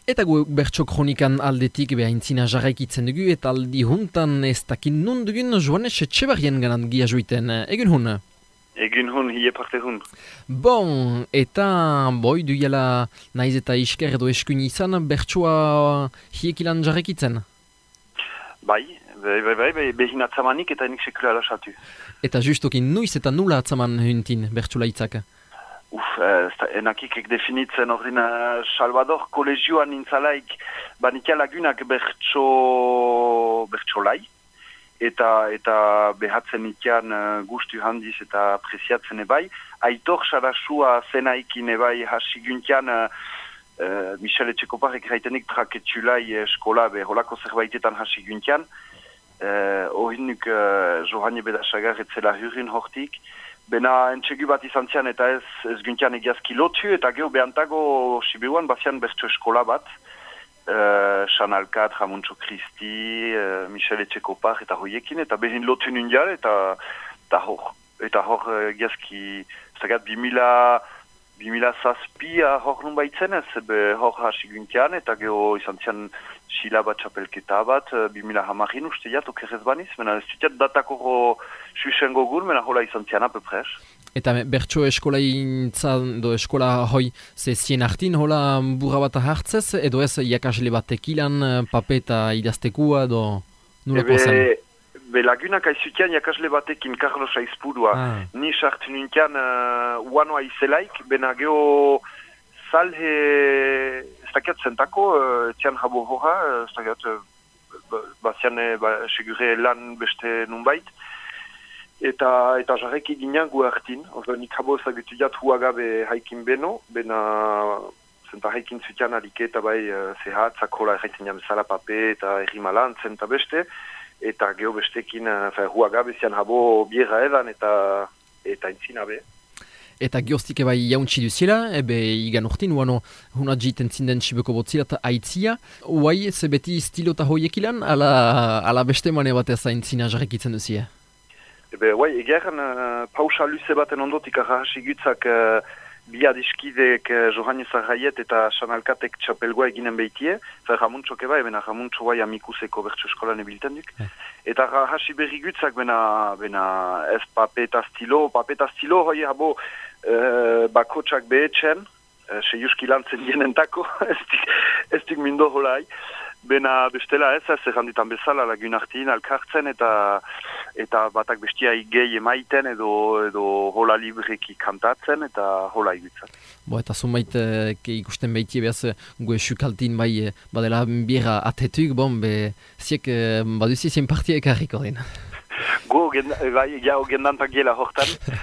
Eta gu bertso kronikan aldetik behaintzina jarraikitzen dugu, eta aldi huntan ez dakin nun dugun Joanes Etxebarrien ganan gia joiten. Egun hun? Egun hun, hie parte hun. Bon, eta boi duela naiz eta isker edo eskun izan bertsoa hiekilan jarraikitzen? Bai, behin atzamanik eta enik sekula lasatu. Eta justokin nuiz eta nula atzaman huntin bertsola itzak? Enakik definitzen ordin Salvador kolegioan nintzalaik banikia lagunak bertsolai eta behatzen itian gustu handiz eta apresiatzen ebai. Aitor Sarasua zenaikin ebai hasiguntian Michel Etxekoparek raitenik traketulai eskola holako zerbaitetan hasiguntian. Ohinuk Johane Bedasagar etzela hurin hortik. Bena entxegu bat izan zian eta ez guntian egiazki lotu eta geho behantago Sibiruan bazian bertso eskola bat. San Alkat, Ramuntxo Kristi, Michel Etxekopar eta hoiekin eta behin lotu nundial eta hor egiazki zagat 2000 zazpia hor nun baitzen ez hor hasi guntian eta geho izan zian Sila bat txapelketa bat, 2010 uste jat, okerrez baniz, mena ez zutiat datako susen gogur, mena hola izan zian apepres. Eta bertso eskola do eskola hoi ze zien hartin hola burra bat hartzez, edo ez jakasle batek ilan, papeta idaztekua, edo nulako zen? Be lagunak aizutian jakasle batekin Carlos Aizpurua, ni sartu nintian uanoa izelaik, bena geho salhe stakiat zentako, tian jabo hoja, stakiat bazian segure lan beste nunbait, eta jarreki ginean gu hartin, nik jabo ezagutu jat huagabe haikin beno, bena zenta haikin zutian alike eta bai zehat, zakola erraitzen jam zala pape eta errimalan zenta beste, eta geho bestekin huagabe zian jabo bierra edan eta intzina be. Eta gioztik bai jauntzi duziela, ebe igan urtin, uano huna jiten zinden Sibeko botzila eta aitzia. Uai, ze beti stilo eta hoiek ilan, ala beste mane bat aintzina jarrekitzen duzia? Ebe, uai, egeran pausa luze baten ondotik ahasi gutzak bi adiskidek Johannes Arraiet eta Sanalkatek txapelgoa eginen behitie. Ramuntxok eba, ebena Ramuntxo bai amikuseko bertso eskolan ebilten duk. Eta hasi berri gutzak bena ez pape eta stilo hoi habo bakotsak behetxen, seiuski lantzen jenentako, ez dik mindo holai. Bena bestela ez erranditan bezala lagun hartin alkartzen eta batak bestia gehi emaiten edo hola libreki kantatzen eta hola igutzat. Eta zumait ikusten behitie behaz gue sukaltin bai badela bira atetuk, ziek baduzi zien partia ekarriko den. Go, gendantak gela hortan,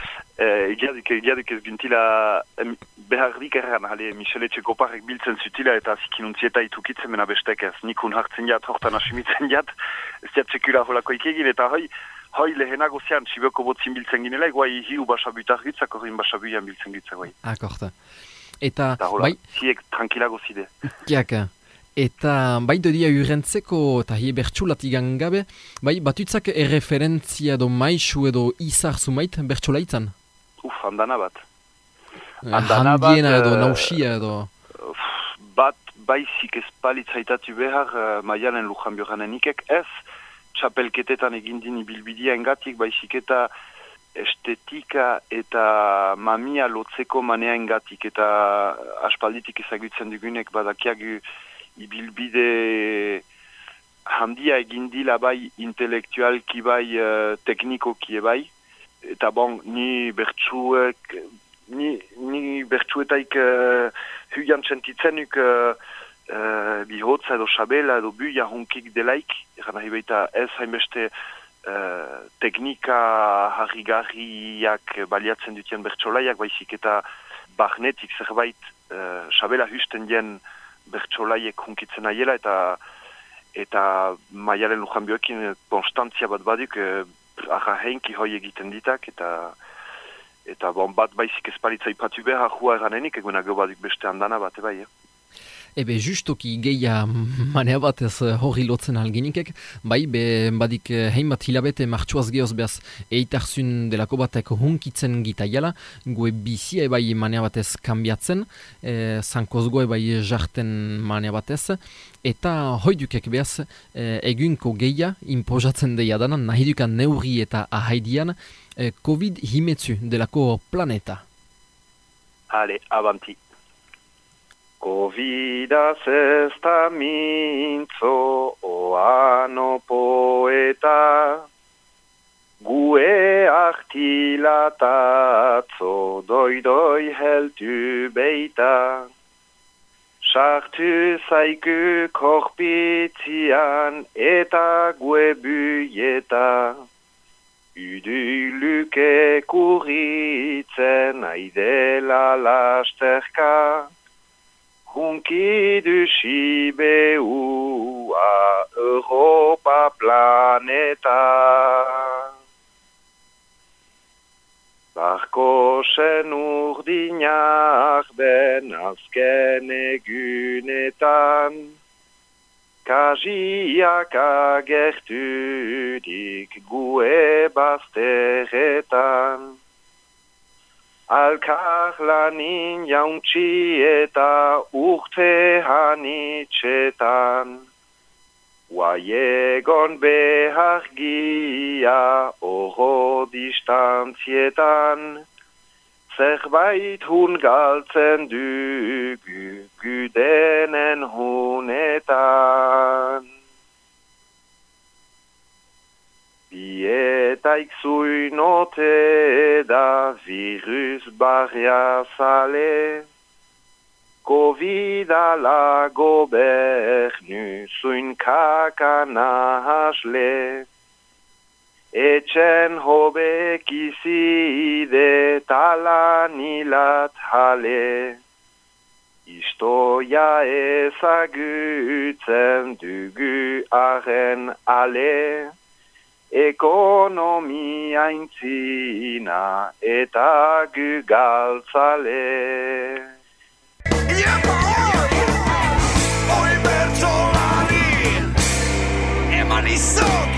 egiadik ez gintila beharrik erran, Michel Etxekoparek biltzen zutila eta zikinuntzieta itukitzen mena bestek ez. Nikun hartzen jat, hortan asimitzen jat, ez jat sekula holako ikegin, eta hoi lehenago zean Sibeko botzin biltzen ginela, guai hiu basabutar gitzak, horrein basabuian biltzen gitzak, guai. Akorta. Eta hola, ziek tranquilago zide. Kiaka. Eta bai dodia urrentzeko eta hie bertxulatik gangabe, bai batutzak erreferentzia edo maisu edo izar zumait bertxulaitzan? Andana bat. Handiena edo nausia edo... Bat baizik espalitzaitatu behar maialen lujan bioranenikek ez txapelketetan egindin ibilbidia engatik, baizik eta estetika eta mamia lotzeko manea engatik eta aspalditik ezagutzen dugunek badakiagu ibilbide handia egindila bai intelektualki bai teknikoki bai eta ni bertsuetaik huian txentitzenuk bihotza edo xabela edo buia honkik delaik eran nahi baita ez hainbeste teknika harrigarriak baliatzen dutien bertsolaiak baizik eta barnetik zerbait xabela husten dien bertsolaiek hunkitzen aiela eta maialen lujan bioekin konstantzia bat baduk arra heinki hoi egiten ditak eta bat baizik espalitza ipatu behar jua eranenik eguna geho baduk beste handana bat bai. Ebe justoki geia manea batez hori lotzen alginikek, bai, badik heinbat hilabete martxuaz gehoz behaz eitarzun delako batek hunkitzen gitaiala, goe bizia bai manea batez kanbiatzen, zankozgoe bai jarten manea batez, eta hoidukek behaz egunko geia imposatzen deia danan, nahi dukan neurri eta ahaidian, COVID himetzu delako planeta. Ale, avanti. Covidas ez da mintzo oano poeta, gue artilatatzo doidoi heltu beita, sartu zaiku korpitzian eta gue buieta, uduluke kurritzen aidela lasterka, hunkidu sibeua Europa planeta. Barkosen urdinak ben azken egunetan, kajiak agertudik gue bazteretan. Alkarlanin jauntxi eta urte hanitxetan, Guaiegon behargia oro distantzietan, zerbait hun galtzen dugu gudenen hunetan. Bietaik zuinote da virus barria zale, Covid ala gobernu zuin kakana hasle, etxen hobek izide talanilat hale, istoia ezagutzen dugu arren ale, ekonomia intzina eta gugaltzale. Oi bertsolari eman izok